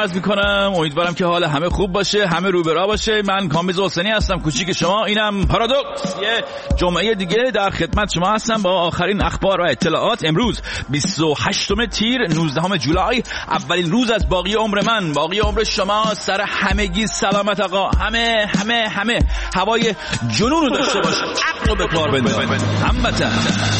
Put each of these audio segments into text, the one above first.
عرض میکنم. امیدوارم که حال همه خوب باشه، همه رو به راه باشه. من کامبیز حسینی هستم، کوچیک شما. اینم پارادوکس، یه جمعه دیگه در خدمت شما هستم با آخرین اخبار و اطلاعات. امروز 28 تیر 19 جولای، اولین روز از باقی عمر من، باقی عمر شما. سر همگی سلامت آقا. همه هوای جنون رو داشته باش، عقل رو به کار بنداز. هموطن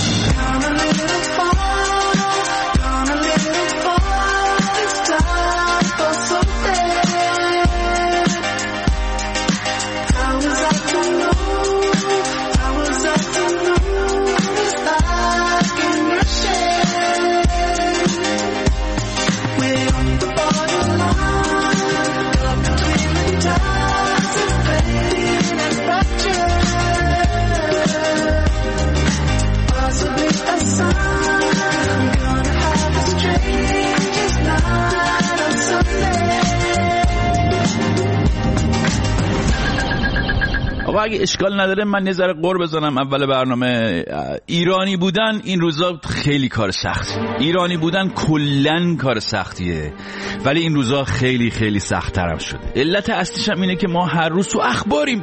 اگه اشکال نداره من یه ذره قور بزنم اول برنامه. ایرانی بودن این روزا خیلی کار سختی. ایرانی بودن کلن کار سختیه، ولی این روزا خیلی خیلی سخت‌ترم شده. علت اصلیش هم اینه که ما هر روز تو اخباریم.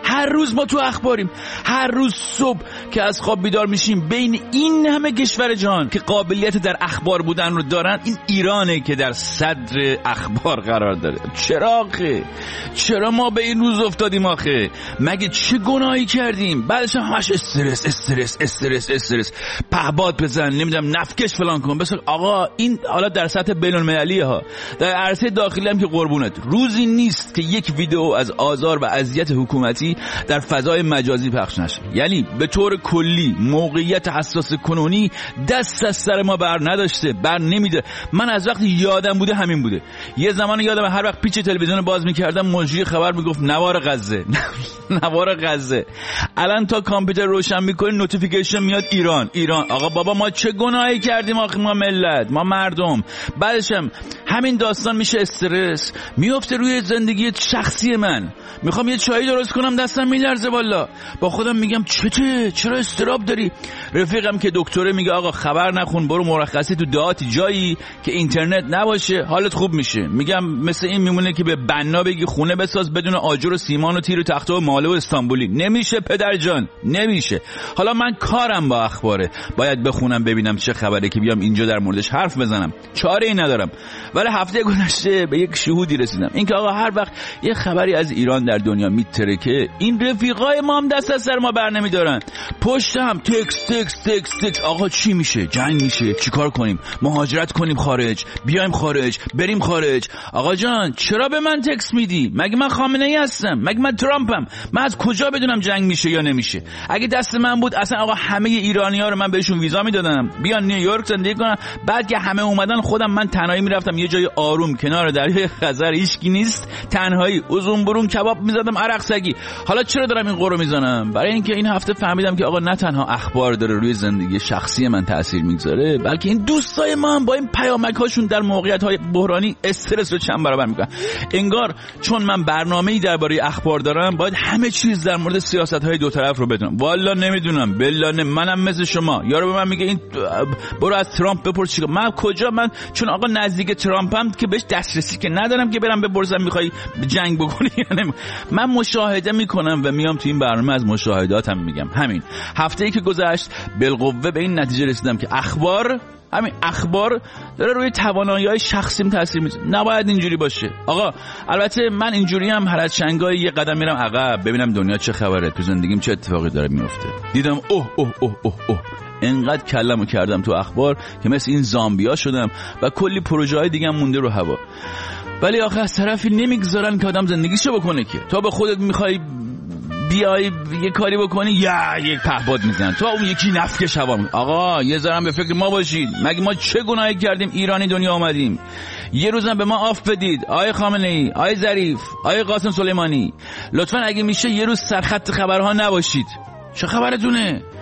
هر روز صبح که از خواب بیدار میشیم، بین این همه کشور جهان که قابلیت در اخبار بودن رو دارن، این ایرانه که در صدر اخبار قرار داره. چرا ما به این روز افتادیم آخه؟ مگه چه گناهی کردیم؟ بعدش همش استرس پهباد بزن، نمیدونم نفکش فلان کن. بس آقا این حالا در سطح بین‌المللی ها، در عرصه داخلی هم که قربونت، روزی نیست که یک ویدیو از آزار و اذیت حکومتی در فضای مجازی پخش نشه. یعنی به طور کلی موقعیت حساس کنونی دست از سر ما بر نداشته، بر نمیده. من از وقتی یادم بوده همین بوده. یه زمان یادم هر وقت پیچ تلویزیون باز میکردم مجری خبر میگفت نوار غزه. الان تا کامپیوتر روشن میکنی نوتیفیکیشن میاد ایران. آقا بابا ما چه گناهی کردیم آخه؟ ما ملت، ما مردم. بعدش هم همین داستان میشه استرس میفته روی زندگی شخصی من. میخوام یه چایی درست کنم دستم میلرزه والا. با خودم میگم چرا استراب داری؟ رفیقم که دکتره میگه آقا خبر نخون، برو مرخصی تو دهاتی جایی که اینترنت نباشه حالت خوب میشه. میگم مثل این میمونه که به بنا بگی خونه بساز بدون آجر و سیمان و تیر و تخته و ماله و استانبولی. نمیشه پدر جان، نمیشه. حالا من کارم با اخباره، باید بخونم ببینم چه خبره که بیام اینجا در موردش حرف بزنم. چاره ای ندارم. ولی هفته گذشته به یک شهودی رسیدم، اینکه آقا هر وقت یه خبری از ایران در دنیا میترکه، این رفیقای ما هم دست از سر ما بر نمیدارن. پشت هم تکس. آقا چی میشه؟ جنگ میشه؟ چیکار کنیم؟ مهاجرت کنیم خارج؟ بیایم خارج؟ بریم خارج؟ آقا جان چرا به من تکس میدی؟ مگه من خامنه ای هستم؟ مگه من ترامپم؟ من از کجا بدونم جنگ میشه یا نمیشه؟ اگه دست من بود اصلا آقا همه ایرانی‌ها رو من بهشون ویزا میدادم بیان نیویورک زندگی کنن. بعد که همه اومدن خودم من تنهایی میرفتم یه جای آروم کنار دریای خزر، هیچکی نیست، تنهایی اوزون برون کباب میزدم عرق سگی. حالا چرا دارم این قرو میزنم؟ برای اینکه این هفته فهمیدم که آقا نه تنها اخبار داره روی زندگی شخصی من تاثیر میگذاره، بلکه این دوستای ما هم با این پیامک‌هاشون در موقعیت‌های بحرانی استرس رو چند برابر میکنن. انگار چون من برنامه‌ای درباره اخبار دارم باید همه چیز در مورد سیاست‌های دو طرف رو بدونم. والا نمیدونم، بالله منم مثل شما. یارو به من میگه این برو از ترامپ بپرس چیکار. من کجا؟ من چون آقا نزدیک ترامپم که بهش دسترسی که ندارم که برم بپرسم میخوای جنگ بکنی یا نه. من مشاهده میکنم و میام تو این برنامه از مشاهداتم میگم. همین هفته‌ای که گذشت بالقوه به این نتیجه رسیدم که اخبار داره روی توانایی‌های شخصیم تاثیر میذاره. نباید اینجوری باشه آقا. البته من اینجوری هم هر از چنگای یه قدم میرم عقب ببینم دنیا چه خبره، تو زندگیم چه اتفاقی داره میفته. دیدم اوه انقدر کلمو کردم تو اخبار که مثل این زامبیا شدم و کلی پروژه‌های دیگه هم مونده رو هوا. ولی آخه از طرفی نمیگذارن که آدم زندگیشو بکنه که. تا به خودت میخوای بیای یه کاری بکنی یا یک پهباد میزنن، تو اون یکی نفکش هوا. آقا یه ذره به فکر ما باشید. مگه ما چه گناهی کردیم ایرانی دنیا آمدیم؟ یه روزم به ما آف بدید آقای خامنه ای، آقای ظریف، آقای قاسم سلیمانی. لطفا اگه میشه یه روز سرخط خبرها نباشید. چه خبرتونه؟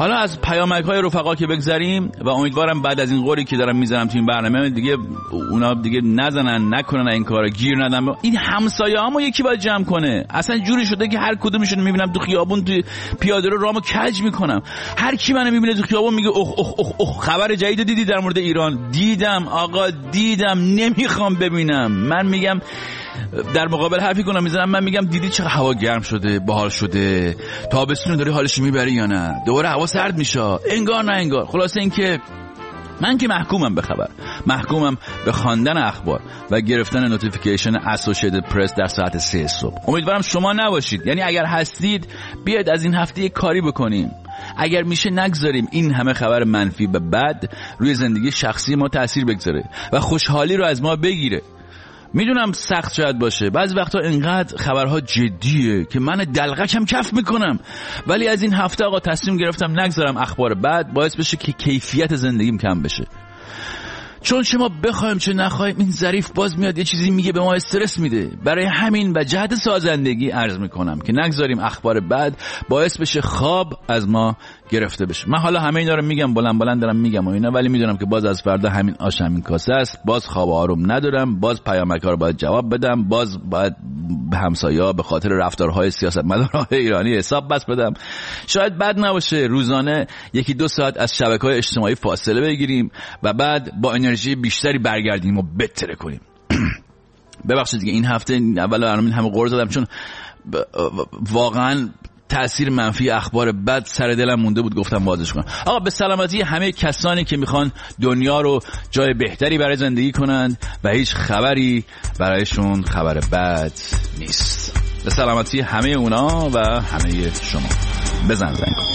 حالا از پیامک‌های رفقا که بگذریم و امیدوارم بعد از این قوری که دارم میزنم تو این برنامه دیگه اونا دیگه نکنن این کارو، گیر ندن. این همسایه‌هامو یکی باید جمع کنه. اصلا جوری شده که هر کدومشون میبینم تو خیابون تو پیاده رو رامو کج میکنم. هر کی منو میبینه تو خیابون میگه اخ اخ اخ اخ خبر جدید دیدی در مورد ایران؟ دیدم آقا، دیدم، نمیخوام ببینم. من میگم در مقابل حرفی کنم میزنم، من میگم دیدی چقدر هوا گرم شده، باحال شده، تابستون داری حالش میبری یا نه؟ دوباره هوا سرد میشه، انگار نه انگار. خلاصه این که من که محکومم به خبر، محکومم به خواندن اخبار و گرفتن نوتیفیکیشن اسوسییتد پرس در ساعت 3 صبح. امیدوارم شما نباشید. یعنی اگر هستید بیاید از این هفته یک کاری بکنیم. اگر میشه نگذاریم این همه خبر منفی به بد روی زندگی شخصی ما تأثیر بگذاره و خوشحالی رو از ما بگیره. میدونم سخت شاید باشه، بعضی وقتا اینقدر خبرها جدیه که من دلغکم کف میکنم، ولی از این هفته آقا تصمیم گرفتم نگذارم اخبار بد باعث بشه که کیفیت زندگیم کم بشه. چون شما بخوایم چه نخوایم این ظریف باز میاد یه چیزی میگه به ما استرس میده. برای همین و جهت سازندگی عرض میکنم که نگذاریم اخبار بد باعث بشه خواب از ما گرفته بشه. من حالا همه اینا رو میگم، بلند بلند دارم میگم و اینا، ولی میدونم که باز از فردا همین آش همین کاسه است. باز خواب آروم ندارم، باز پیامک‌ها رو باید جواب بدم، باز باید به همسایه‌ها به خاطر رفتارهای سیاستمداران ایرانی حساب بس بدم. شاید بد نباشه روزانه 1-2 ساعت از شبکه‌های اجتماعی فاصله بگیریم و بعد با انرژی بیشتری برگردیم و بتره کنیم. ببخشید دیگه این هفته اول برنامه همه قرض دادم، چون واقعا تأثیر منفی اخبار بد سر دلم مونده بود، گفتم بازش کنم. آقا به سلامتی همه کسانی که میخوان دنیا رو جای بهتری برای زندگی کنند و هیچ خبری برایشون خبر بد نیست. به سلامتی همه اونا و همه شما. بزن زنگ کن.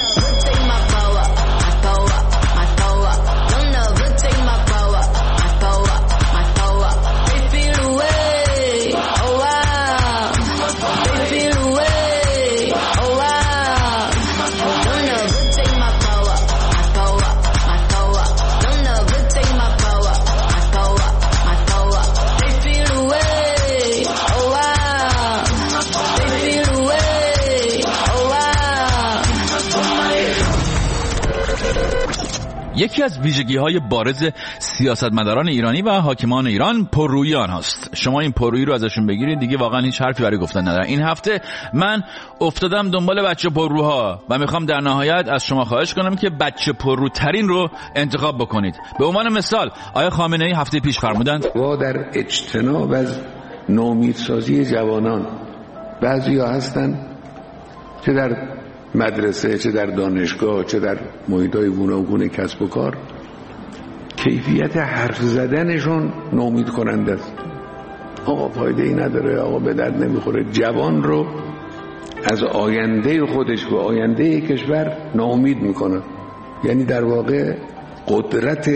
یکی از ویژگی‌های بارز سیاستمداران ایرانی و حاکمان ایران پررویی آنهاست. شما این پررویی رو ازشون بگیرید دیگه واقعا هیچ حرفی برای گفتن ندارن. این هفته من افتادم دنبال بچه پرروها و میخوام در نهایت از شما خواهش کنم که بچه پرروترین رو انتخاب بکنید. به عنوان مثال آقای خامنه‌ای هفته پیش فرمودند و در اجتناب از نومیدسازی جوانان بعضیا هستن که در مدرسه، چه در دانشگاه، چه در محیط‌های گوناگون کسب و کار، کیفیت حرف زدنشون نومید کننده است. آقا فایده ای نداره، آقا به درد نمیخوره. جوان رو از آینده خودش و آینده کشور ناامید میکنه. یعنی در واقع قدرت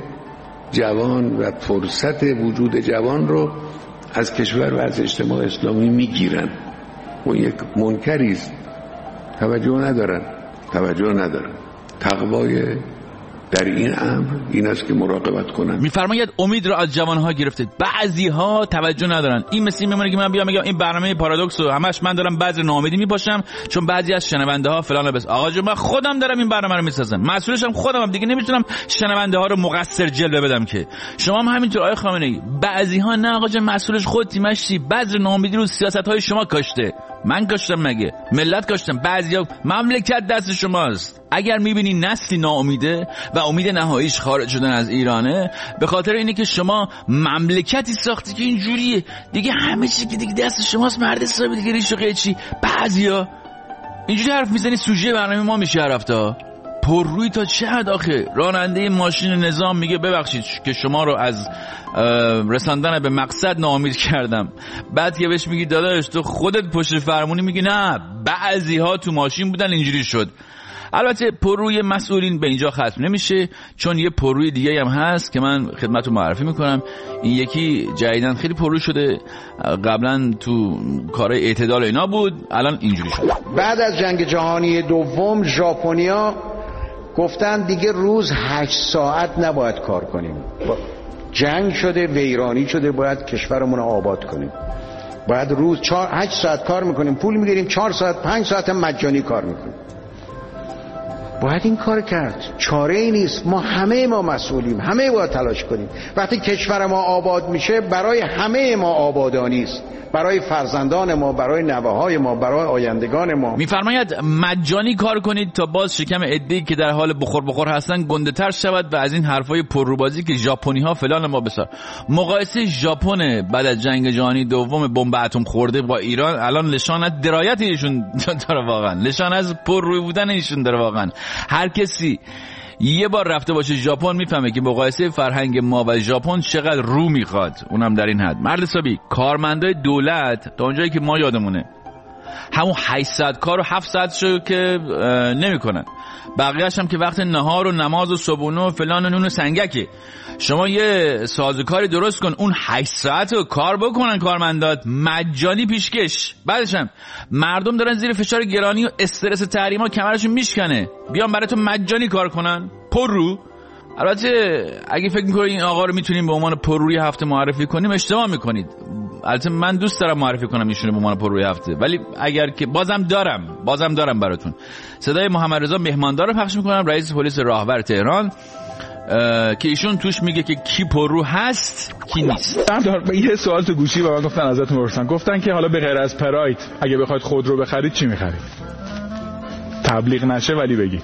جوان و فرصت وجود جوان رو از کشور و از اجتماع اسلامی میگیرن و یک منکری است. توجه ندارن. تقوای در این امر این است که مراقبت کنن. میفرماید امید را از جوانها گرفتید، بعضی‌ها توجه ندارن. این مثل میمونه که من بیام میگم این برنامه پارادوکس رو همش من دارم بعضی ناامیدی میپاشم چون بعضی از شنونده ها فلان بس. آقا جون من خودم دارم این برنامه رو میسازم، مسئولش هم خودمم، دیگه نمیتونم شنونده ها رو مقصر جلوه بدم که. شما هم همینطور آقای خامنه‌ای، بعضی‌ها نه آقا جون مسئولش خودتی مشتی، بعضی ناامیدی رو سیاست‌های شما کاشته. من کاشتم مگه؟ ملت کاشتم. بعضیا مملکت دست شماست. اگر میبینی نسلی ناامیده و امید نهاییش خارج شدن از ایرانه، به خاطر اینه که شما مملکتی ساختی که اینجوریه دیگه، همه چی که دیگه دست شماست، مرد حسابی دیگه، ریش و قیچی. بعضیا اینجوری حرف میزنی سوژه برنامه ما میشه هر هفته. پررویی تا چه حد آخه؟ راننده ماشین نظام میگه ببخشید که شما رو از رساندن به مقصد ناامید کردم. بعد که بهش میگی داداش تو خودت پشت فرمونی، میگی نه بعضی ها تو ماشین بودن اینجوری شد. البته پرروی مسئولین به اینجا ختم نمیشه، چون یه پرروی دیگه هم هست که من خدمتتون معرفی میکنم. این یکی جدیدن خیلی پرروی شده، قبلا تو کارهای اعتدال اینا بود، الان اینجوری شده. بعد از جنگ جهانی دوم ژاپنیا گفتن دیگه روز 8 ساعت نباید کار کنیم، جنگ شده، ویرانی شده، باید کشورمون رو آباد کنیم، باید روز 8 ساعت کار میکنیم، پول میگیریم، 4 ساعت 5 ساعت مجانی کار میکنیم. باید این کار کرد. چاره ای نیست. ما مسئولیم، همه باید تلاش کنیم. وقتی کشور ما آباد میشه برای همه ما آبادانی است، برای فرزندان ما، برای نوه‌های ما، برای آیندگان ما. میفرماید مجانی کار کنید تا باز شکم عده‌ای که در حال بخور هستن گنده‌تر شود و از این حرفای پرروبازی که ژاپنی‌ها فلان ما بسار. مقایسه ژاپن بعد از جنگ جهانی دوم بمب اتم خورده با ایران الان نشان از درایت ایشون داره، واقعا نشان از پرروی بودن ایشون داره. واقعا هر کسی یه بار رفته باشه ژاپن میفهمه که مقایسه فرهنگ ما و ژاپن چقدر رو میخواد. اونم در این حد. مرد حسابی کارمندای دولت تا اونجایی که ما یادمونه همون 8 ساعت کار و 7 ساعت شو که نمیکنن، بقیه‌اش هم که وقت نهار و نماز و صبحونه و فلان و نون و سنگکه. شما یه سازوکاری درست کن اون 8 ساعت رو کار بکنن کارمندات مجانی پیشکش. بعدش هم مردم دارن زیر فشار گرانی و استرس تحریما کمرشون میشکنه، بیان برای تو مجانی کار کنن پر رو. البته اگه فکر میکنید این آقا رو میتونیم به عنوان پرروی هفته معرفی کنیم اشتباه میکنید. البته من دوست دارم معرفی کنم ایشونه به عنوان پرروی هفته، ولی اگر که بازم دارم براتون صدای محمد رضا مهماندار رو پخش میکنم، رئیس پلیس راهور تهران، که ایشون توش میگه که کی پررو هست کی نیست. یه سوال تو گوشی به من گفتن ازتون بپرسن، گفتن که حالا به غیر از پراید اگه بخواید خودرو بخرید چی میخرید؟ تبلیغ نشه ولی بگید.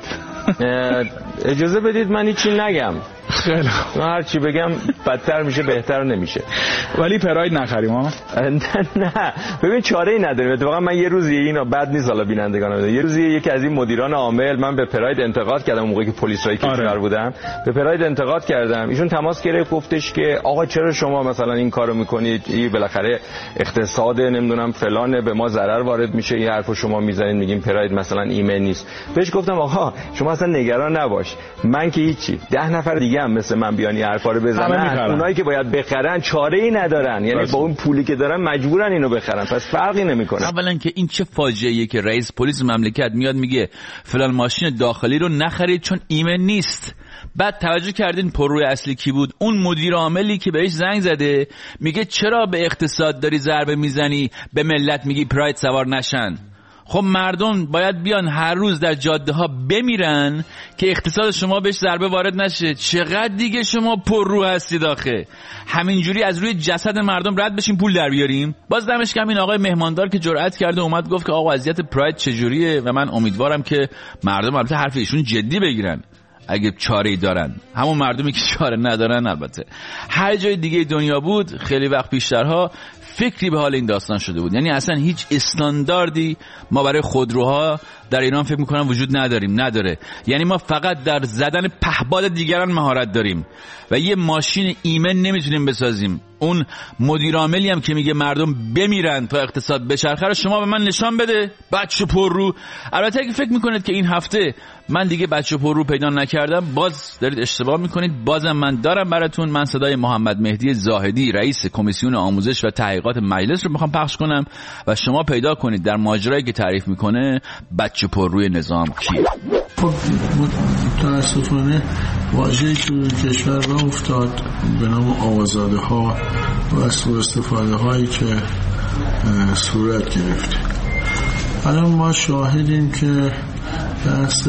اجازه بدید من هیچی نگم. خیلی خوب. هر چی بگم بدتر میشه بهتر نمیشه. ولی پراید نخریم ها؟ نه ببین چاره ای نداریم. اتفاقا من یه روزی اینا بد نیست حالا بینندگان، یه روزی یکی از این مدیران عامل، من به پراید انتقاد کردم موقعی که پلیس رای کشور بودم، به پراید انتقاد کردم. ایشون تماس گرفت گفتش که آقا چرا شما مثلا این کارو میکنید؟ این بالاخره اقتصاد نمیدونم فلانه، به ما ضرر وارد میشه، این حرفو شما میزنید میگین پراید مثلا ایمن نیست. بهش گفتم آقا شما اصلا نگران نباش، من که هیچی، 10 نفر دیگه هم مثل من بیان این حرفا رو بزنن، اونایی که باید بخرن چاره‌ای ندارن، یعنی با اون پولی که دارن مجبورن اینو بخرن، پس فرقی نمیکنه. اولا که این چه فاجعه‌ایه که رئیس پلیس مملکت میاد میگه فلان ماشین داخلی رو نخرید چون ایمن نیست. بعد توجه کردین پرروی اصلی کی بود؟ اون مدیر عاملی که بهش زنگ زده میگه چرا به اقتصاد داری ضربه میزنی، به ملت میگی پراید سوار نشن. خب مردم باید بیان هر روز در جاده ها بمیرن که اقتصاد شما بهش ضربه وارد نشه. چقدر دیگه شما پررو هستید آخه؟ همینجوری از روی جسد مردم رد بشیم پول در بیاریم؟ باز دمش گرم این آقای مهماندار که جرأت کرده اومد گفت که آقا وضعیت پراید چجوریه و من امیدوارم که مردم البته حرف ایشون جدی بگیرن اگه چاره‌ای دارن. همون مردمی که چاره ندارن البته هر جای دیگه دنیا بود خیلی وقت پیشترها فکری به حال این داستان شده بود. یعنی اصلا هیچ استانداردی ما برای خودروها در ایران فکر میکنم وجود نداره. یعنی ما فقط در زدن پهباد دیگران مهارت داریم و یه ماشین ایمن نمیتونیم بسازیم. اون مدیر عاملی هم که میگه مردم بمیرن تا اقتصاد بچرخه رو شما به من نشان بده. بچه پررو. البته اگه فکر میکنید که این هفته من دیگه بچه پررو پیدا نکردم باز دارید اشتباه میکنید. بازم من دارم براتون. من صدای محمد مهدی زاهدی رئیس کمیسیون آموزش و تحقیقات مجلس رو میخوام پخش کنم و شما پیدا کنید در ماجرایی که تعریف میکنه بچه پرروی نظام کیه. خب متاسفانه واژه‌ای که کشور را افتاد به نام آوازاده ها و سوء استفاده هایی که صورت گرفته. الان ما شاهدیم که بحث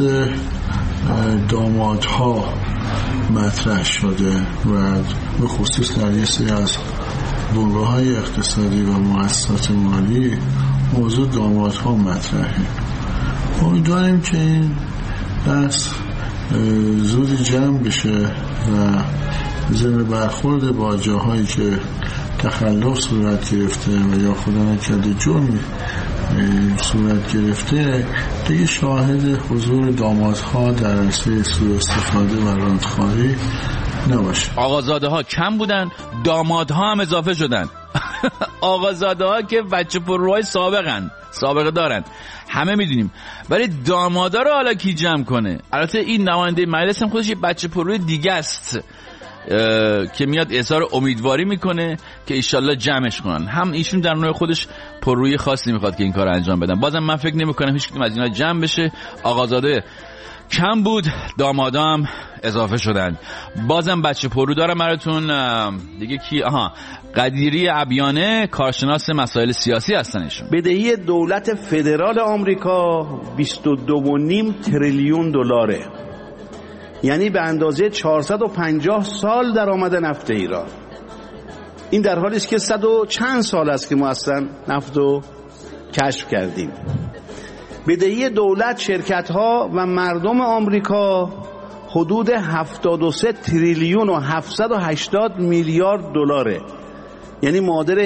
دامادها مطرح شده و به خصوص در یه سری از بنگاه‌های اقتصادی و مؤسسات مالی موضوع دامادها مطرحه. امیدواریم که این بحث زود جمع بشه و ضمن برخورد با جاهایی که تخلف صورت گرفته و یا خدا نکرده جرمی صورت گرفته دیگه شاهد حضور دامادها در عرصه سوء استفاده و رانتخواری نباشه. آقازاده ها کم بودن، دامادها هم اضافه شدن. آقازاده ها که بچه پرروهای سابقه دارن همه میدونیم، ولی دامادا رو حالا کی جمع کنه؟ البته این نماینده مجلس هم خودش یه بچه پرروی دیگه است که میاد اظهار امیدواری میکنه که ایشالله جمعش کنن. هم ایشون در نوع خودش پرروی خاصی میخواد که این کار انجام بدن. بازم من فکر نمیکنم هیچ کدوم از اینا جمع بشه. آقازاده کم بود دامادام اضافه شدن. بازم بچه پرو دارم براتون دیگه. کی؟ قدیری عبیانه، کارشناس مسائل سیاسی هستنشون. بدهی دولت فدرال آمریکا 22.5 تریلیون دلاره، یعنی به اندازه 450 سال درآمد نفت ایران. این در حالی است که 100 و چند سال است که ما اصلا نفت رو کشف کردیم. بدهی دولت، شرکت‌ها و مردم آمریکا حدود 73 تریلیون و 780 میلیارد دلاره، یعنی معادل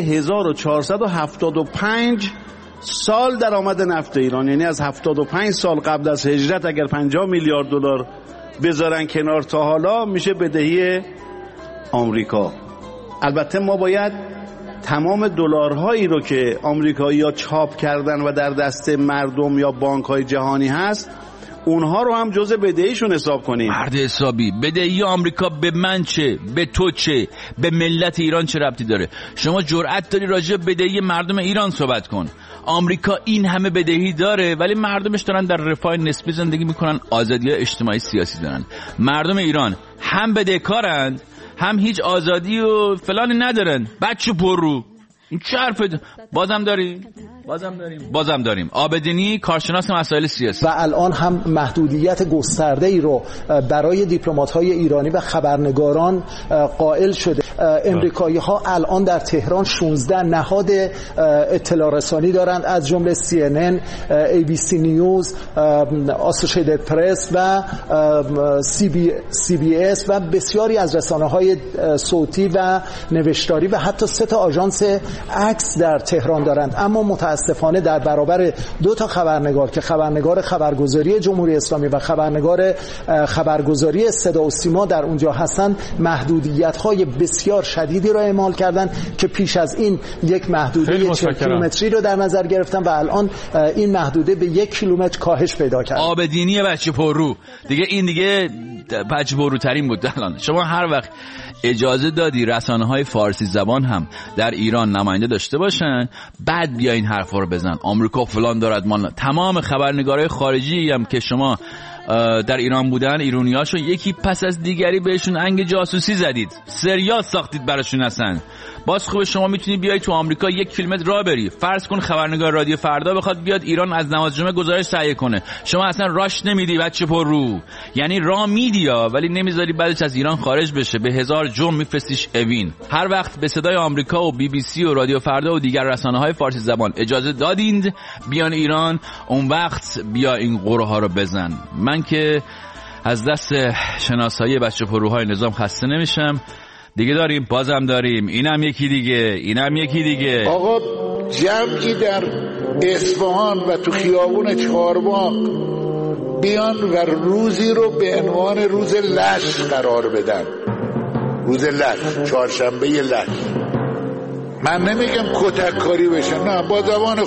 1475 سال درآمد نفت ایران. یعنی از 75 سال قبل از هجرت اگر 50 میلیارد دلار بذارن کنار تا حالا میشه بدهی آمریکا. البته ما باید تمام دلارهایی رو که آمریکایی‌ها چاپ کردن و در دست مردم یا بانک‌های جهانی هست، اونها رو هم جزء بدهیشون حساب کنیم. مرد حسابی، بدهی آمریکا به من چه؟ به تو چه؟ به ملت ایران چه ربطی داره؟ شما جرأت داری راجع به بدهی مردم ایران صحبت کن؟ آمریکا این همه بدهی داره ولی مردمش دارن در رفاه نسبی زندگی میکنن، آزادی اجتماعی سیاسی دارن. مردم ایران هم بدهکارند هم هیچ آزادی و فلانی ندارن. بچه پررو، این چه حرفه؟ بازم داریم آبدینی، کارشناس مسائل سیاسی. و الان هم محدودیت گسترده‌ای رو برای دیپلمات‌های ایرانی و خبرنگاران قائل شده. امریکایی‌ها الان در تهران 16 نهاد اطلاع رسانی دارند، از جمله CNN، ABC نیوز، Associated Press و CBS و بسیاری از رسانه‌های صوتی و نوشتاری و حتی 3 آژانس عکس در تهران دارند. اما متاسفانه در برابر 2 خبرنگار که خبرنگار خبرگزاری جمهوری اسلامی و خبرنگار خبرگزاری صدا و سیما در اونجا هستند، محدودیت‌های بسیار شدیدی را اعمال کردن که پیش از این یک محدوده 40 کیلومتری رو در نظر گرفتن و الان این محدوده به 1 کیلومتر کاهش پیدا کرد. آبدینی بچه پررو دیگه، این دیگه بچه پررو ترین بود. الان شما هر وقت اجازه دادی رسانه‌های فارسی زبان هم در ایران نماینده داشته باشن، بعد بیا این حرفا رو بزن آمریکا فلان دارد. تمام خبرنگارای خارجی هم که شما در ایران بودن، ایرانیاشو یکی پس از دیگری بهشون انگ جاسوسی زدید، سریال ساختید براشون. هستن باز خوبه شما میتونی بیای تو آمریکا 1 کیلومتر راه بری. فرض کن خبرنگار رادیو فردا بخواد بیاد ایران از نماز جمعه گزارش تهیه کنه، شما اصلا راش نمیدی بچه پررو. یعنی راه میدی ولی نمیذاری بعدش از ایران خارج بشه، به 1000 جمع میفرستیش اوین. هر وقت به صدای آمریکا و BBC و رادیو فردا و دیگر رسانه‌های فارسی زبان اجازه دادید بیان ایران، اون وقت بیا این قره ها رو بزن. من که از دست شناسایی بچه پرروهای نظام خسته نمیشم. دیگه داریم، بازم داریم، اینم یکی دیگه. آقا جمعی در اصفهان و تو خیابون چهارباغ بیان و روزی رو به عنوان روز لش قرار بدن. روز لش، چهارشنبه لش. من نمیگم کتک کاری بشه، نه، با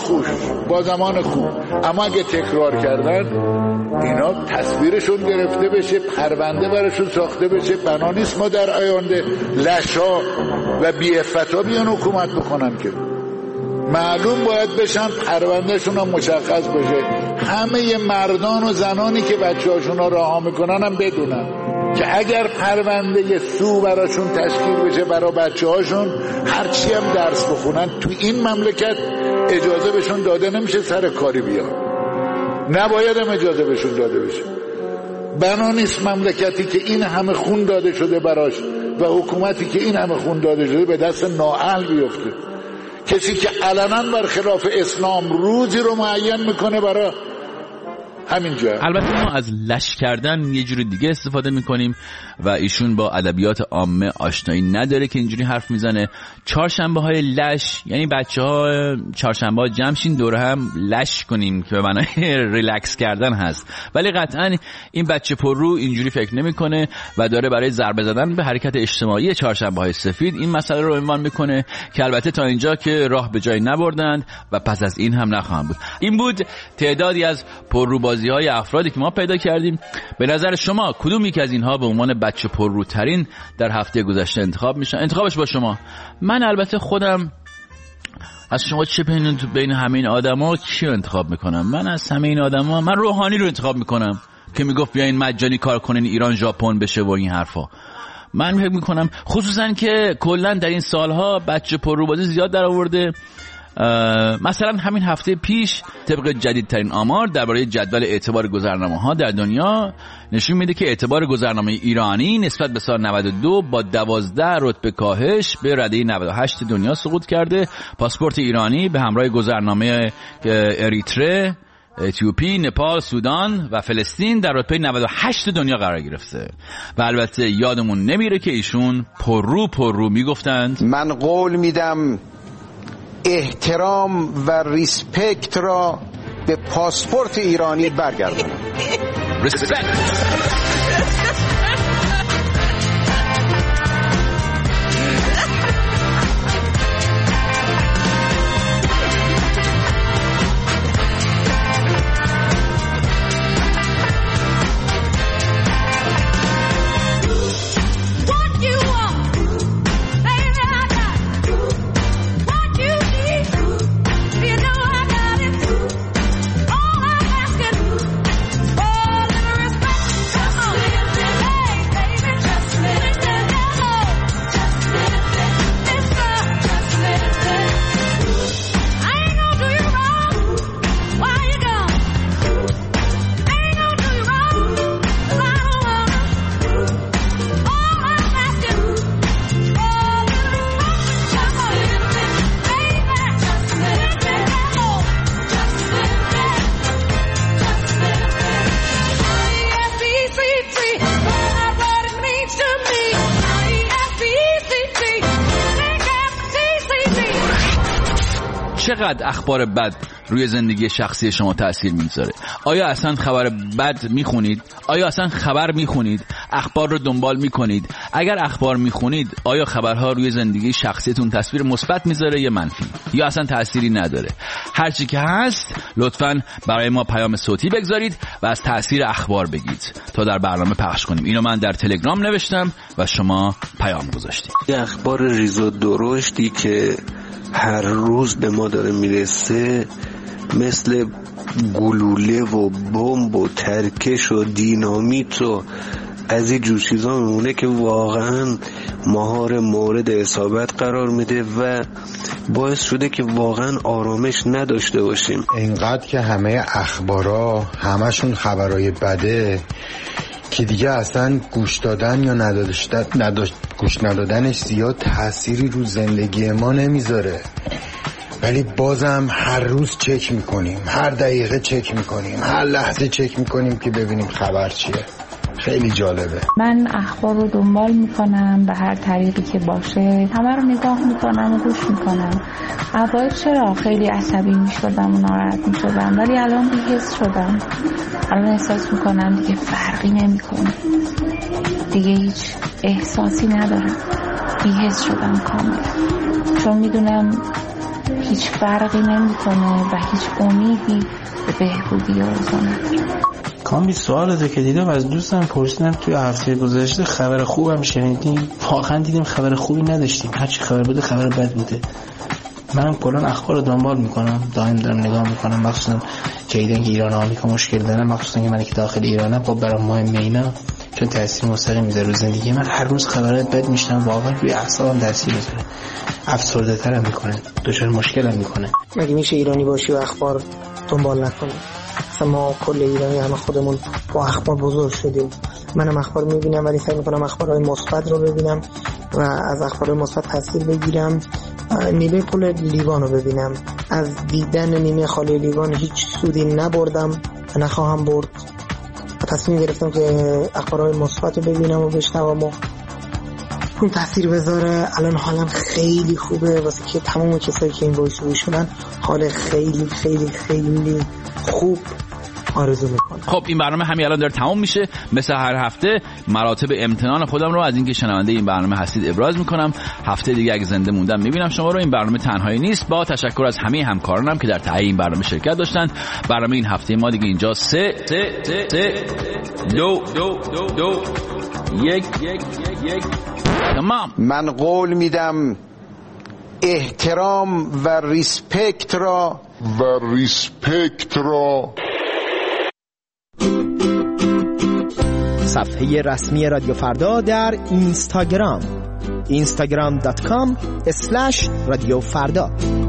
زمان خوب. اما اگه تکرار کردن اینا تصویرشون گرفته بشه، پرونده براشون ساخته بشه. بنا نیست ما در آینده لشا و بی‌عفتا بیان حکومت بکنن که معلوم باید بشن، پروندهشون هم مشخص بشه. همه مردان و زنانی که بچه‌هاشون رو رها میکنن هم بدونن که اگر پرونده سو براشون تشکیل بشه برای بچه‌هاشون، هرچی هم درس بخونن تو این مملکت اجازه بهشون داده نمیشه سر کاری بیان. نباید هم اجازه بهشون داده بشه. بنا نیست مملکتی که این همه خون داده شده براش و حکومتی که این همه خون داده شده به دست نااهل بیفته. کسی که علنا بر خلاف اسلام روزی رو معین میکنه برای همینجا. البته ما از لش کردن یه جوری دیگه استفاده میکنیم و ایشون با ادبیات عامه آشنایی نداره که اینجوری حرف میزنه. چهارشنبه های لش یعنی بچه ها چهارشنبه ها جمع شین دور هم لش کنیم که به معنای ریلکس کردن هست، ولی قطعا این بچه پررو اینجوری فکر نمیکنه و داره برای ضربه زدن به حرکت اجتماعی چهارشنبه های سفید این مسئله رو عنوان میکنه که البته تا اینجا که راه به جای نبردند و پس از این هم نخواهند بود. این بود تعدادی از پرروبازی‌های افرادی که ما پیدا کردیم. به نظر شما کدوم یک از اینها به عنوان بچه پرروترین در هفته گذشته انتخاب میشن؟ انتخابش با شما. من البته خودم از شما چه بین همه این آدما کیو انتخاب میکنم؟ من از همه این آدما من روحانی رو انتخاب میکنم. که میگفت بیاین مجانی کار کنین ایران ژاپن بشه و این حرفا. من فکر میکنم خصوصا که کلا در این سالها بچه پرروبازی زیاد در آورده. مثلا همین هفته پیش طبق جدیدترین آمار درباره جدول اعتبار گذرنامه‌ها در دنیا نشون میده که اعتبار گذرنامه ایرانی نسبت به سال 92 با 12 رتبه کاهش به رده 98 دنیا سقوط کرده. پاسپورت ایرانی به همراه گذرنامه اریتره، اتیوپی، نپال، سودان و فلسطین در رتبه 98 دنیا قرار گرفته. و البته یادمون نمیره که ایشون پررو میگفتند من قول میدم احترام و ریسپکت را به پاسپورت ایرانی برگردونم. چقدر اخبار بد روی زندگی شخصی شما تأثیر میذاره؟ آیا اصلا خبر بد میخونید؟ آیا اصلا خبر میخونید؟ اخبار رو دنبال میکنید؟ اگر اخبار میخونید آیا خبرها روی زندگی شخصیتون تصویر مثبت میذاره یا منفی؟ یا اصلا تأثیری نداره؟ هرچی که هست لطفاً برای ما پیام صوتی بگذارید و از تأثیر اخبار بگید تا در برنامه پخش کنیم. اینو من در تلگرام نوشتم و شما پیام گذاشتید. اخبار ریز و درشتی که هر روز به ما داره میرسه مثل گلوله و بمب و ترکش و دینامیت و از این جور چیزا میمونه که واقعا ماها رو مورد اصابت قرار میده و باعث شده که واقعا آرامش نداشته باشیم. اینقدر که همه اخبارا همشون خبرای بده که دیگه اصلا گوش دادن یا گوش ندادنش زیاد تأثیری رو زندگی ما نمیذاره، ولی بازم هر روز چک میکنیم، هر دقیقه چک میکنیم، هر لحظه چک میکنیم که ببینیم خبر چیه. خیلی جالبه. من اخبار رو دنبال میکنم به هر طریقی که باشه، همه رو نگاه میکنم و گوش میکنم. اول چرا خیلی عصبی میشدم و ناراحت میشدم، ولی الان بی‌حس شدم. الان احساس میکنم دیگه فرقی نمیکنه، دیگه هیچ احساسی ندارم، بی‌حس شدم کاملا، چون میدونم هیچ فرقی نمیکنه و هیچ امیدی به بهبودی اوضاع ندارم. کامی سوالاته که دیدم از دوستم پرسیدم توی هفته گذشته خبر خوبم شنیدیم؟ واقعا دیدیم خبر خوبی نداشتیم، هرچی خبر بوده خبر بد بوده. منم کلا اخبار رو دنبال میکنم، دائم دارم نگاه میکنم، مخصوصا جدیدن که ایران و آمریکا مشکل دارن، مخصوصا که من که داخل ایرانم، خب برام مهمه اینا، چون تاثیر مستقیم میذاره رو زندگی من. هر روز خبرات بد میشنم، واقعا روی اعصابم تاثیر میذاره، افسرده ترم میکنه، دچار مشکلم میکنه. مگه میشه ایرانی باشی و اخبار دنبال نکنی؟ ما کل ایرانی همه خودمون با اخبار بزرگ شدیم. منم اخبار میبینم ولی سعی میکنم اخبارهای مثبت رو ببینم و از اخبارهای مثبت تاثیر بگیرم. نیمه پول لیوان رو ببینم، از دیدن نیمه خالی لیوان هیچ سودی نبردم و نخواهم برد. تصمیم گرفتم که اخبارهای مثبت رو ببینم و بشنوم و اون تاثیر بذاره. الان حالم خیلی خوبه، واسه که تمام کسایی که این وایس رو شدن حال خیلی خیلی خیلی خوب آرزو میکنم. خب این برنامه همین الان داره تمام میشه. مثل هر هفته مراتب امتنان خودم رو از اینکه شنونده این برنامه هستید ابراز میکنم. هفته دیگه اگه زنده موندم میبینم شما رو. این برنامه تنهایی نیست، با تشکر از همه همکارانم که در تهیه این برنامه شرکت داشتن. برنامه این هفته ما دیگه اینجا 3 2 1 تمام. من قول میدم احترام و ریسپکت را صفحه رسمی رادیو فردا در اینستاگرام instagram.com/رادیو فردا.